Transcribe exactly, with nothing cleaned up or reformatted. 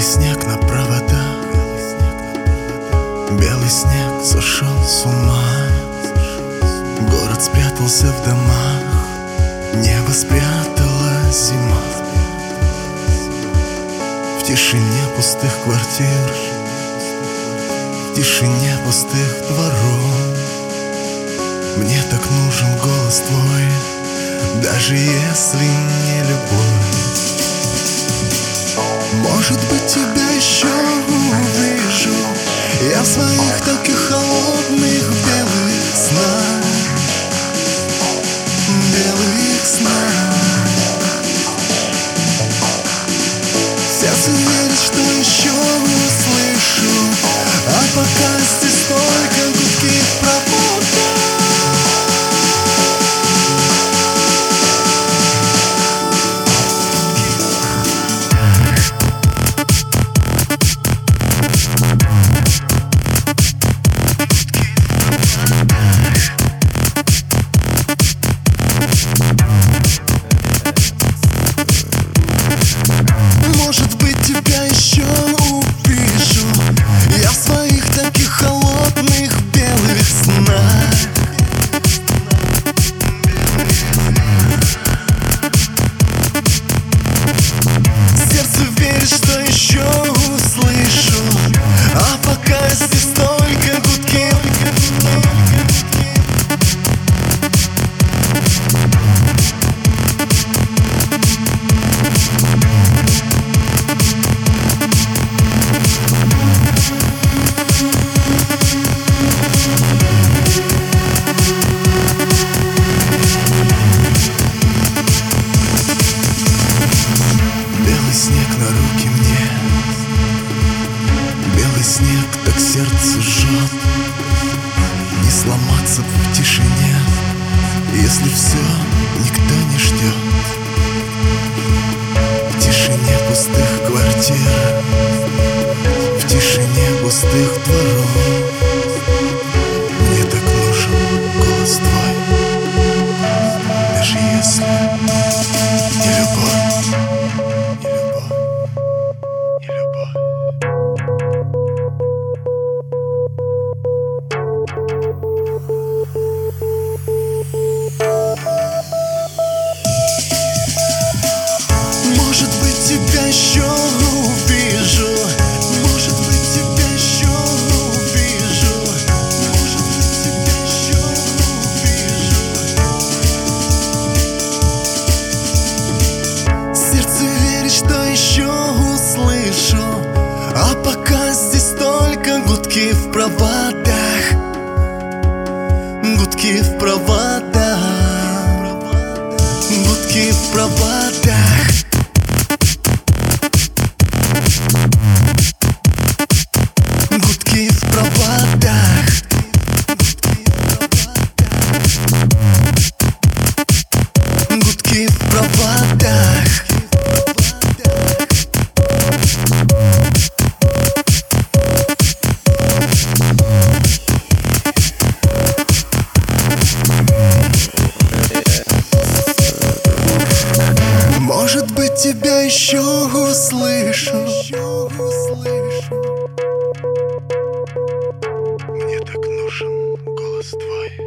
снег на проводах, белый снег сошел с ума. Город спрятался в домах, небо спрятала зима. В тишине пустых квартир, в тишине пустых дворов мне так нужен голос твой, даже если не любовь. Может быть, тебя еще увижу я в своих таких холодных белых снах, белых снах. Сердце верит, что еще услышу, а пока здесь только гудки в проводах. Может быть, тебя еще увижу я в своих таких холодных белых снах. Сердце верит, что еще услышу, а пока здесь только гудки. Снег на руки мне, белый снег так сердце жжет. Не сломаться в тишине, если все никто не ждет. В тишине пустых квартир, в тишине пустых дворов мне так нужен голос твой, даже если не любовь. Может быть, тебя еще увижу, может быть, тебя еще увижу, может быть, тебя еще увижу. Сердце верит, что еще услышу, а пока здесь только гудки в проводах, гудки в проводах, гудки в проводах. Гудки в проводах, гудки в проводах. Может быть, тебя еще услышу. Мне так нужен голос твой.